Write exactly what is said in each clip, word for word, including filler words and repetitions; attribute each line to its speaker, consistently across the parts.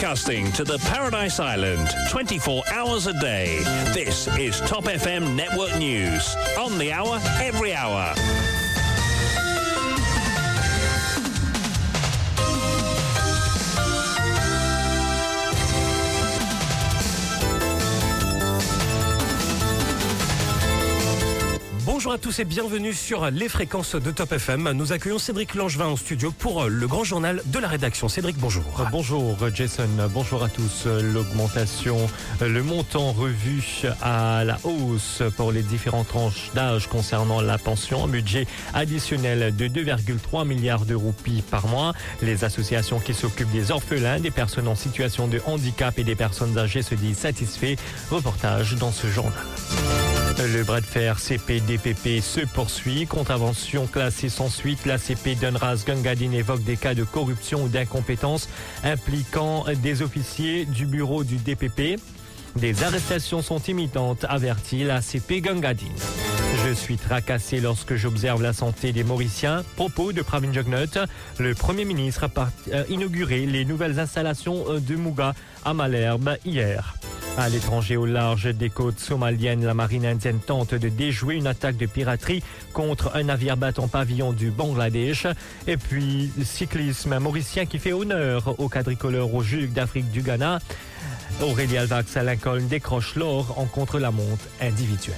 Speaker 1: Broadcasting to the Paradise Island twenty-four hours a day. This is Top F M Network News. On the hour, every hour.
Speaker 2: Bonjour à tous et bienvenue sur les fréquences de Top F M. Nous accueillons Cédric Langevin en studio pour le grand journal de la rédaction. Cédric, bonjour.
Speaker 3: Bonjour Jason, bonjour à tous. L'augmentation, le montant revu à la hausse pour les différentes tranches d'âge concernant la pension, un budget additionnel de deux virgule trois milliards de roupies par mois. Les associations qui s'occupent des orphelins, des personnes en situation de handicap et des personnes âgées se disent satisfaits. Reportage dans ce journal. Le bras de fer C P D P P se poursuit. Contravention classée sans suite. La C P Dunras Gungadin évoque des cas de corruption ou d'incompétence impliquant des officiers du bureau du D P P. Des arrestations sont imminentes, avertit la C P Gungadin. Je suis tracassé lorsque j'observe la santé des Mauriciens. Propos de Pravin Jugnut. Le Premier ministre a inauguré les nouvelles installations de Muga à Malherbe hier. À l'étranger, au large des côtes somaliennes, la marine indienne tente de déjouer une attaque de piraterie contre un navire battant pavillon du Bangladesh. Et puis, cyclisme mauricien qui fait honneur au quadricolore aux Jeux d'Afrique du Ghana. Aurélie Alvax à Lincoln décroche l'or en contre-la-montre individuelle.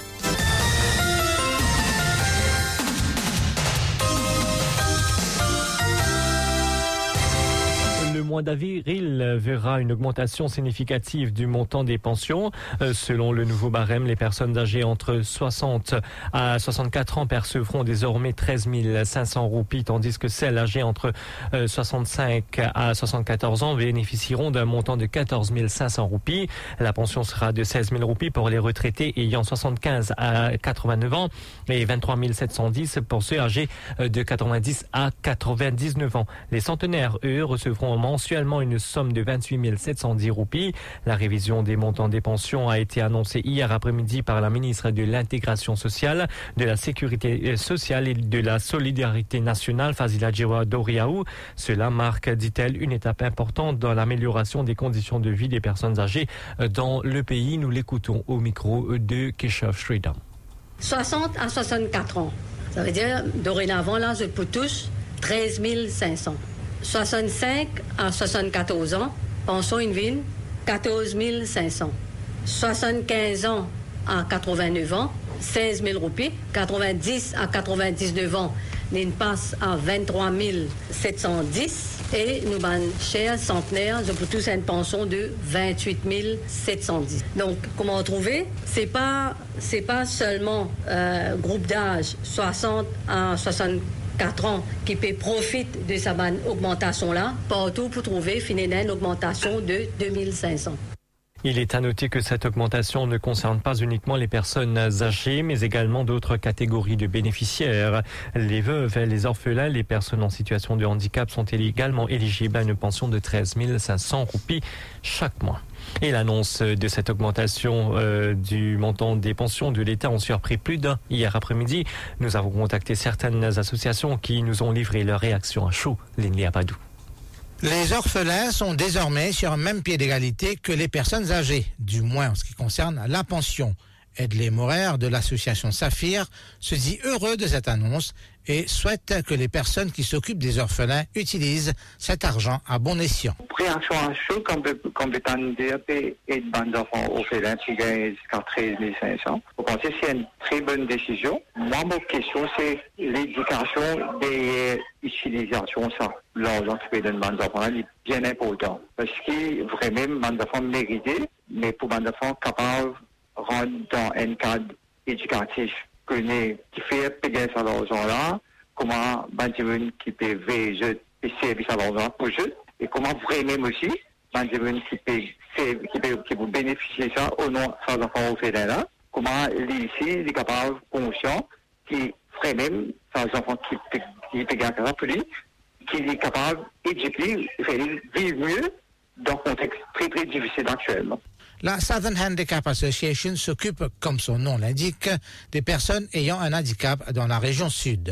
Speaker 3: Le mois d'avril verra une augmentation significative du montant des pensions. Selon le nouveau barème, les personnes âgées entre soixante à soixante-quatre ans percevront désormais treize mille cinq cents roupies, tandis que celles âgées entre soixante-cinq à soixante-quatorze ans bénéficieront d'un montant de quatorze mille cinq cents roupies. La pension sera de seize mille roupies pour les retraités ayant soixante-quinze à quatre-vingt-neuf ans et vingt-trois mille sept cent dix pour ceux âgés de quatre-vingt-dix à quatre-vingt-dix-neuf ans. Les centenaires, eux, recevront mensuellement une somme de vingt-huit mille sept cent dix roupies. La révision des montants des pensions a été annoncée hier après-midi par la ministre de l'Intégration sociale, de la Sécurité sociale et de la Solidarité nationale, Fazila Djewa Doriaou. Cela marque, dit-elle, une étape importante dans l'amélioration des conditions de vie des personnes âgées dans le pays. Nous l'écoutons au micro de Keshav Sridham.
Speaker 4: soixante à soixante-quatre ans. Ça veut dire, dorénavant, l'âge pour tous, treize mille cinq cents. soixante-cinq à soixante-quatorze ans, pension in ville, quatorze mille cinq cents. soixante-quinze ans à quatre-vingt-neuf ans, seize mille roupies. quatre-vingt-dix à quatre-vingt-dix-neuf ans, nous passe à vingt-trois mille sept cent dix. Et nous avons chers centenaires, nous avons tous une pension de vingt-huit mille sept cent dix. Donc, comment trouver? C'est pas, c'est pas seulement euh, groupe d'âge soixante à soixante-quatre ans qui peut profiter de cette augmentation-là, partout pour trouver finalement une augmentation de deux mille cinq cents.
Speaker 3: Il est à noter que cette augmentation ne concerne pas uniquement les personnes âgées, mais également d'autres catégories de bénéficiaires. Les veuves, les orphelins, les personnes en situation de handicap sont également éligibles à une pension de treize mille cinq cents roupies chaque mois. Et l'annonce de cette augmentation euh, du montant des pensions de l'État ont surpris plus d'un hier après-midi. Nous avons contacté certaines associations qui nous ont livré leur réaction à chaud. Linley Abadou.
Speaker 5: Les orphelins sont désormais sur un même pied d'égalité que les personnes âgées, du moins en ce qui concerne la pension. Edley Morer de l'association Saphir se dit heureux de cette annonce et souhaite que les personnes qui s'occupent des orphelins utilisent cet argent à bon escient.
Speaker 6: Réaction à chaud comme étant D A P et de bandes d'enfants orphelins qui gagnent jusqu'à treize mille cinq cents. Vous pensez que c'est une très bonne décision? Moi, ma question, c'est l'éducation des utilisations, ça. L'argent qui peut donner bandes d'enfants est bien important. Parce que vraiment, bandes d'enfants mérités, mais pour bandes d'enfants capables rentre dans un cadre éducatif qui fait payer cet argent-là, comment Bandimun qui peut veiller et servir cet argent pour eux, et comment vraiment aussi Bandimun qui peut qui peut qui peut bénéficier ça au nom de ces enfants orphelins-là, comment ici il est capable, conscient, qui ferait même ces enfants qui qui peut gagner pour lui, qui est capable d'éduquer, de vivre mieux dans un contexte très très difficile actuellement.
Speaker 5: La Southern Handicap Association s'occupe, comme son nom l'indique, des personnes ayant un handicap dans la région sud.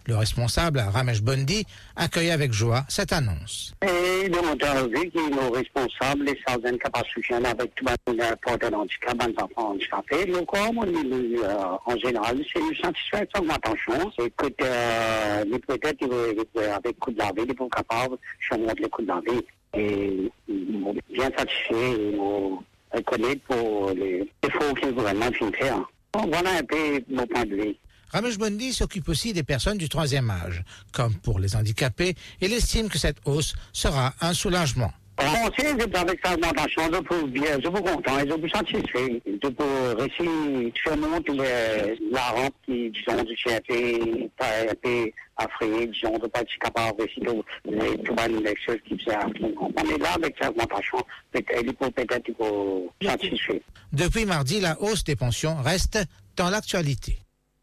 Speaker 5: Le responsable, Ramesh Bondi, accueille avec joie cette annonce.
Speaker 7: Et le monteur revue qui est nos responsables, les certaines capacités avec tout le monde porté d'handicap, les enfants handicapés. Le corps, en général, c'est une satisfaction d'augmentation. C'est que euh, les peut-être avec coup de la vie, ils sont capables de monter les coups de la vie. Et bien satisfait, et reconnaître pour les efforts que le gouvernement fait. Voilà un peu mon point de vue.
Speaker 5: Ramesh Bondi s'occupe aussi des personnes du troisième âge, comme pour les handicapés, et il estime que cette hausse sera un soulagement.
Speaker 7: Bon, si avec cette augmentation, je peux bien, je peux content, je peux satisfait. Je peux réussir faire monter la rampe qui, disons, du chien un peu affrayé, disons, de pas être capable de réussir tout les choses qui faisaient. On est là avec cette augmentation, il peut peut-être satisfait.
Speaker 5: Depuis mardi, la hausse des pensions reste dans l'actualité.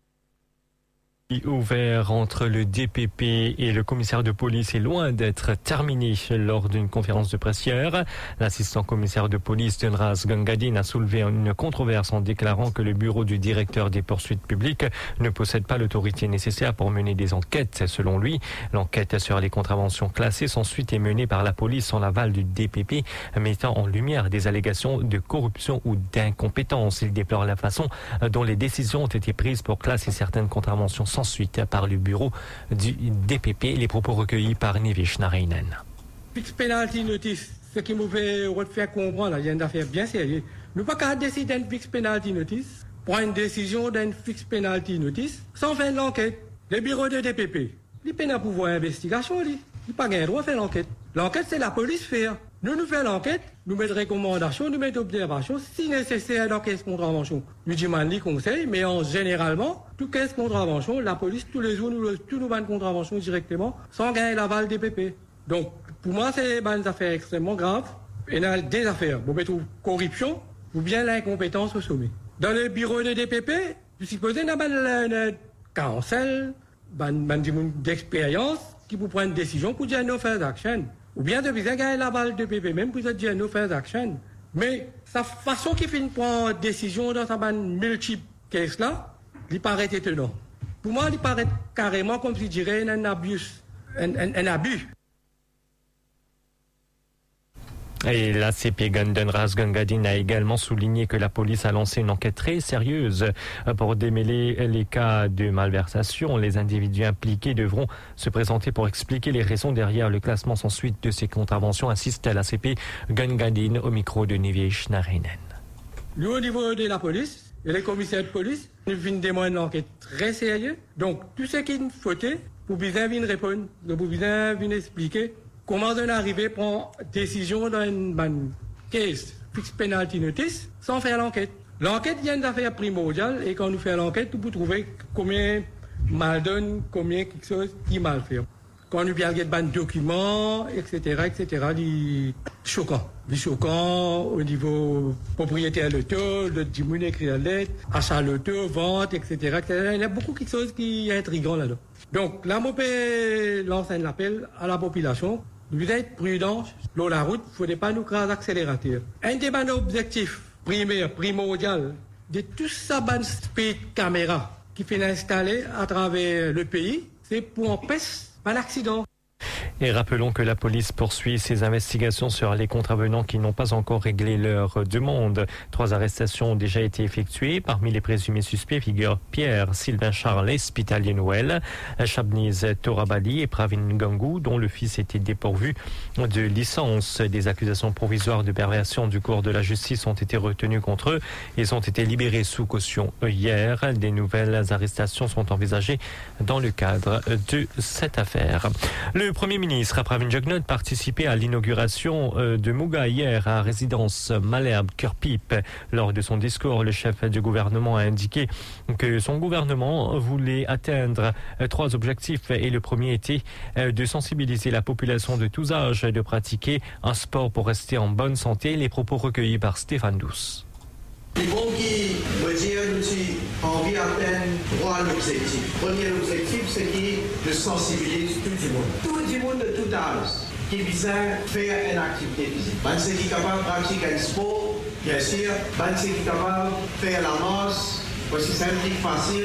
Speaker 3: Ouvert entre le D P P et le commissaire de police est loin d'être terminé lors d'une conférence de presse hier. L'assistant commissaire de police Dhanraj Gangadine a soulevé une controverse en déclarant que le bureau du directeur des poursuites publiques ne possède pas l'autorité nécessaire pour mener des enquêtes. Selon lui, l'enquête sur les contraventions classées sans suite est menée par la police sans l'aval du D P P, mettant en lumière des allégations de corruption ou d'incompétence. Il déplore la façon dont les décisions ont été prises pour classer certaines contraventions sans suite par le bureau du D P P. Les propos recueillis par Nivesh Narayanan.
Speaker 8: Fixed penalty notice, ce qui me fait faire comprendre, il y a une affaire bien sérieuse. Nous ne pouvons pas décider d'une fixed penalty notice, prendre une décision d'une fixed penalty notice, sans faire l'enquête. Le bureau de D P P, il n'a pas pouvoir d'investigation, il n'a pas le droit de faire l'enquête. L'enquête, c'est la police faire. Nous, nous faisons l'enquête, nous mettons recommandations, nous mettons observations, si nécessaire dans caisse contravention. Nous disons les conseils, mais en généralement, toute caisse contravention, la police, tous les jours, nous, tous nous vendons contravention directement, sans gagner l'aval des D P P. Donc, pour moi, c'est une affaire extrêmement grave. Et dans des affaires, vous mettez corruption, ou bien l'incompétence au sommet. Dans le bureau de D P P, je suppose qu'il y a un counsel, d'expérience, qui vous prend une décision pour dire no further action. Ou bien de bien gagner la balle de P P, même pour dire no further action. Mais sa façon qu'il fait prendre décision dans sa bande multiple caisse là, il paraît étonnant. Pour moi, il paraît carrément comme si je dirais un abus. Un, un, un abus.
Speaker 3: Et l'A C P Dhanraj Gangadine a également souligné que la police a lancé une enquête très sérieuse pour démêler les cas de malversation. Les individus impliqués devront se présenter pour expliquer les raisons derrière le classement sans suite de ces contraventions, insiste l'A C P Gangadine au micro de Nivesh Narayanan.
Speaker 8: Nous, au niveau de la police et les commissaires de police, nous venons témoigner une enquête très sérieuse. Donc, tout ce qui nous faut, pour bien venir répondre, pour bien venir expliquer comment on est arrivé à prendre décision dans une case fixed penalty notice sans faire l'enquête. L'enquête vient d'affaires primordiales et quand nous faisons l'enquête, nous pouvons trouver combien mal donne, combien quelque chose qui mal fait. Quand nous regardons des documents, et cetera, et cetera, c'est choquant. C'est choquant au niveau propriétaire de l'auto, de diminuer écrit la lettre, achat de l'auto, vente, et cetera, et cetera. Il y a beaucoup de choses qui sont intrigantes là-dedans. Donc, là, on peut lancer un appel à la population. Vous êtes prudents sur la route, il ne faut pas nous craser l'accélérateur. Un des objectifs primaires, primordial, de tout ça, ban speed caméra qui fait installer à travers le pays, c'est pour empêcher un accident.
Speaker 3: Et rappelons que la police poursuit ses investigations sur les contravenants qui n'ont pas encore réglé leur demande. Trois arrestations ont déjà été effectuées. Parmi les présumés suspects figurent Pierre Sylvain Charles, hospitalier Noël, Shabniz Torabali et Pravin Gangou, dont le fils était dépourvu de licence. Des accusations provisoires de perversion du cours de la justice ont été retenues contre eux. Ils ont été libérés sous caution hier. Des nouvelles arrestations sont envisagées dans le cadre de cette affaire. Le Premier ministre Le ministre Pravin Jugnauth participait à l'inauguration de Muga hier à résidence Malherbe Cœur-Pipe. Lors de son discours, le chef du gouvernement a indiqué que son gouvernement voulait atteindre trois objectifs et le premier était de sensibiliser la population de tous âges de pratiquer un sport pour rester en bonne santé. Les propos recueillis par Stéphane Douce.
Speaker 9: Il faut qu'il me dire nous envie d'atteindre trois objectifs. Le premier objectif, c'est de sensibiliser tout le monde. Tout le monde de tout âge qui vise à faire une activité physique. Ceux qui sont capables de pratiquer un sport, bien sûr. Ceux qui sont capables de faire la marche, parce que c'est un truc facile.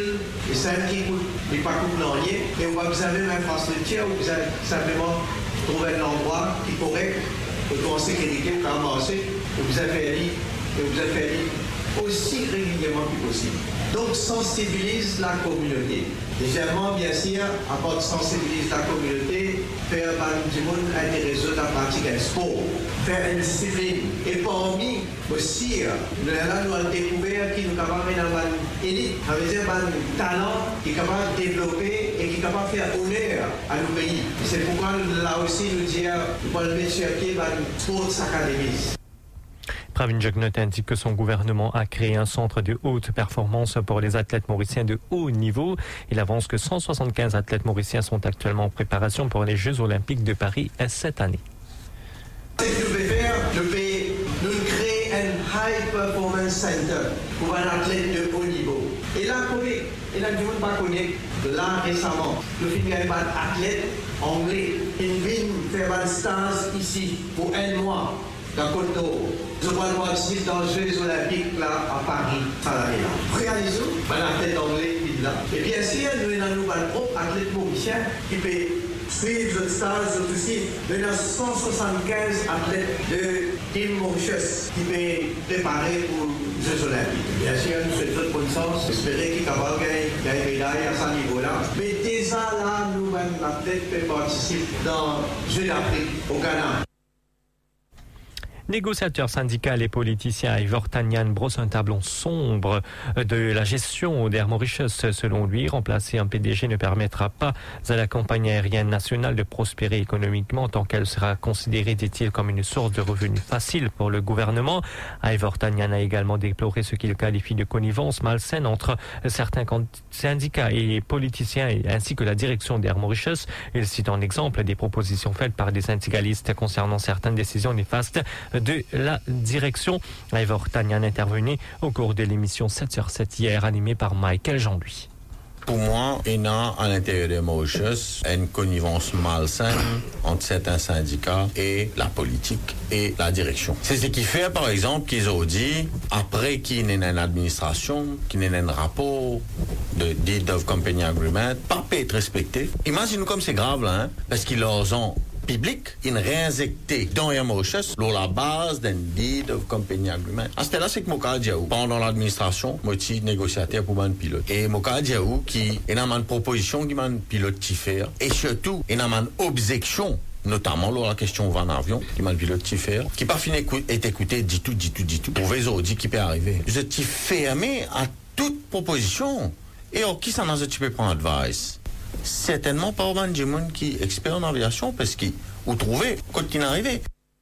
Speaker 9: Et ça qui coûte, mais pas coûte rien. Et vous avez une infrastructure, vous avez simplement trouvé un endroit qui est correct, pour en sécurité, pour avancer, et vous avez fait et vous avez fait aussi régulièrement que possible. Donc sensibilise la communauté. Légèrement, bien sûr, à part de sensibiliser la communauté, faire du monde intéressé à la pratique du sport, faire une discipline. Et parmi aussi, nous avons découvert qu'il est capable de faire une élite, ça veut dire un talent qui est capable de développer et qui est capable de faire honneur à nos pays. C'est pourquoi là aussi nous disons, nous allons mettre sur pied une sports académie.
Speaker 3: Pravin Jagnot indique que son gouvernement a créé un centre de haute performance pour les athlètes mauriciens de haut niveau. Il avance que cent soixante-quinze athlètes mauriciens sont actuellement en préparation pour les Jeux olympiques de Paris cette année.
Speaker 9: Ce que nous devons faire, nous devons créer un high performance center pour un athlète de haut niveau. Et là, et là, du monde pas connaît. Là, récemment, nous finissons par un athlète anglais. Il vient faire un stage ici pour un mois. Dans Côte-d'Or, je vois le participer dans les Jeux Olympiques là, à Paris, à l'année là. Réalisons, ben, l'athlète anglais là. Et bien sûr, nous avons un propre athlète mauricien qui peut suivre le stage aussi. Nous avons cent soixante-quinze athlètes de Team Mauritius qui peuvent préparer pour les Jeux Olympiques. Bien sûr, nous souhaitons bonne chance, espérer qu'il est capable de gagner une médaille à ce niveau-là. Mais déjà là, nous, même l'athlète peut participer dans les Jeux d'Afrique au Ghana.
Speaker 3: Négociateurs syndicaux et politiciens, Ivor Tanian brosse un tableau sombre de la gestion d'Air Mauritius. Selon lui, remplacer un P D G ne permettra pas à la compagnie aérienne nationale de prospérer économiquement tant qu'elle sera considérée, dit-il, comme une source de revenus facile pour le gouvernement. Ivor Tanian a également déploré ce qu'il qualifie de connivence malsaine entre certains syndicats et politiciens ainsi que la direction d'Air Mauritius. Il cite en exemple des propositions faites par des syndicalistes concernant certaines décisions néfastes de la direction. Ivor Tanian intervenait au cours de l'émission sept sur sept hier, animée par Michael Jean-Louis.
Speaker 10: Pour moi, il y a à l'intérieur de Mauritius une connivence malsaine entre certains syndicats et la politique et la direction. C'est ce qui fait, par exemple, qu'ils ont dit, après qu'il y ait une administration, qu'il y ait un rapport de Deed of Company Agreement, pas peut être respecté. Imaginez comme c'est grave, là, hein, parce qu'ils leur ont public, ils réinjecté dans Air Mauritius sur la base d'un deed of company agreement. À ce là c'est que Moka Diaou, pendant l'administration, moi je suis négociateur pour un pilote. Et Moka Diaou qui est dans une proposition qui m'a un pilote qui fait, et surtout, il y a une objection, notamment lors de la question van avion, qui m'a le pilote qui fait, qui pas fini est écouté, dit tout, dit tout, dit tout, pour les autres, dit qui peut arriver. Je suis fermé à toute proposition. Et alors, qui s'en a un petit peu prendre advice? Certainement pas au du monde qui est expert en aviation parce qu'ils ont trouvé quand il est arrivé.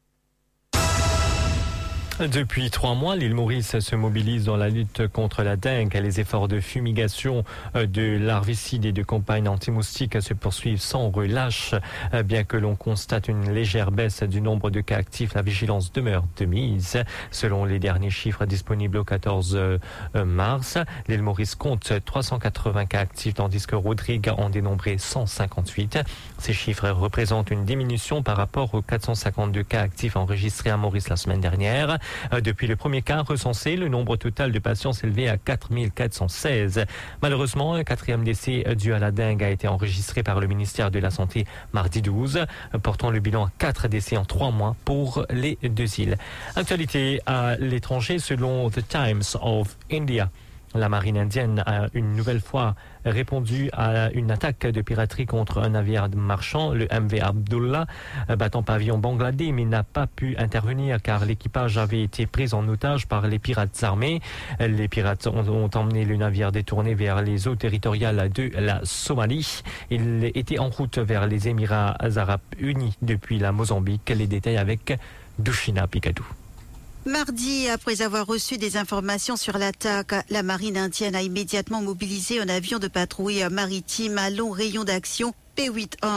Speaker 3: Depuis trois mois, l'île Maurice se mobilise dans la lutte contre la dengue. Les efforts de fumigation de larvicides et de campagnes anti-moustiques se poursuivent sans relâche. Bien que l'on constate une légère baisse du nombre de cas actifs, la vigilance demeure de mise. Selon les derniers chiffres disponibles au quatorze mars, l'île Maurice compte trois cent quatre-vingts cas actifs, tandis que Rodrigue en dénombrait cent cinquante-huit. Ces chiffres représentent une diminution par rapport aux quatre cent cinquante-deux cas actifs enregistrés à Maurice la semaine dernière. Depuis le premier cas recensé, le nombre total de patients s'élevait à quatre mille quatre cent seize. Malheureusement, un quatrième décès dû à la dengue a été enregistré par le ministère de la Santé mardi douze, portant le bilan à quatre décès en trois mois pour les deux îles. Actualité à l'étranger, selon The Times of India. La marine indienne a une nouvelle fois répondu à une attaque de piraterie contre un navire marchand, le M V Abdullah, battant pavillon bangladais, mais n'a pas pu intervenir car l'équipage avait été pris en otage par les pirates armés. Les pirates ont, ont emmené le navire détourné vers les eaux territoriales de la Somalie. Il était en route vers les Émirats arabes unis depuis la Mozambique. Les détails avec Dushina Picadou.
Speaker 11: Mardi, après avoir reçu des informations sur l'attaque, la marine indienne a immédiatement mobilisé un avion de patrouille maritime à long rayon d'action P huit un.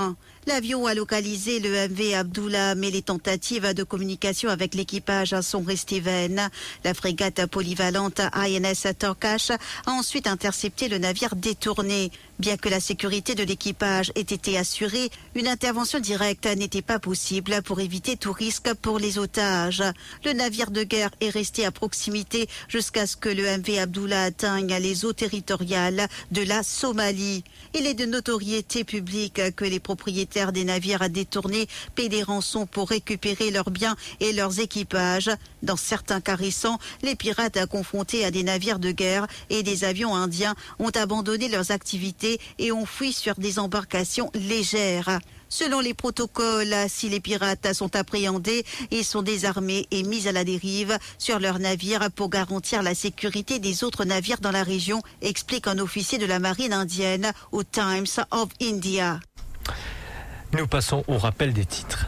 Speaker 11: L'avion a localisé le M V Abdullah, mais les tentatives de communication avec l'équipage sont restées vaines. La frégate polyvalente I N S Torkash a ensuite intercepté le navire détourné. Bien que la sécurité de l'équipage ait été assurée, une intervention directe n'était pas possible pour éviter tout risque pour les otages. Le navire de guerre est resté à proximité jusqu'à ce que le M V Abdullah atteigne les eaux territoriales de la Somalie. Il est de notoriété publique que les propriétaires des navires détournés paient des rançons pour récupérer leurs biens et leurs équipages. Dans certains cas récents, les pirates confrontés à des navires de guerre et des avions indiens ont abandonné leurs activités et ont fui sur des embarcations légères. Selon les protocoles, si les pirates sont appréhendés, ils sont désarmés et mis à la dérive sur leurs navires pour garantir la sécurité des autres navires dans la région, explique un officier de la marine indienne au Times of India.
Speaker 3: Nous passons au rappel des titres.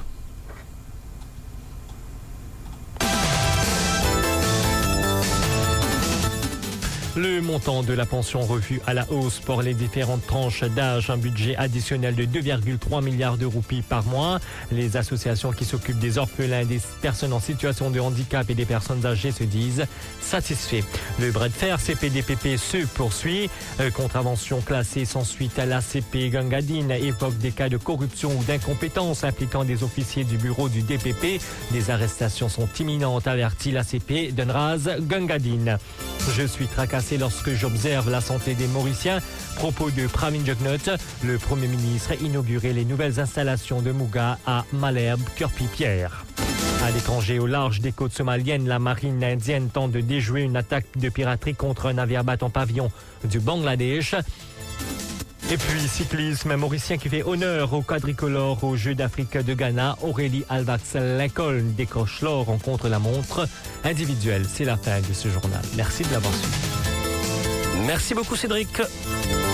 Speaker 3: Le montant de la pension revu à la hausse pour les différentes tranches d'âge, un budget additionnel de deux virgule trois milliards de roupies par mois. Les associations qui s'occupent des orphelins, des personnes en situation de handicap et des personnes âgées se disent satisfaits. Le bras de fer C P D P P se poursuit. Contravention classée sans suite à l'A C P Gangadine évoque des cas de corruption ou d'incompétence impliquant des officiers du bureau du D P P. Des arrestations sont imminentes, avertit l'A C P Denraz Gangadine. Je suis tracassé lorsque j'observe la santé des Mauriciens. Propos de Pravin Jugnauth, le Premier ministre a inauguré les nouvelles installations de Muga à Malherbe, Curpie-Pierre. À l'étranger, au large des côtes somaliennes, la marine indienne tente de déjouer une attaque de piraterie contre un navire battant pavillon du Bangladesh. Et puis, cyclisme mauricien qui fait honneur au quadricolore aux Jeux d'Afrique de Ghana. Aurélie Alvax-Lincoln décroche l'or en contre-la-montre individuelle. C'est la fin de ce journal. Merci de l'avoir suivi.
Speaker 2: Merci beaucoup Cédric.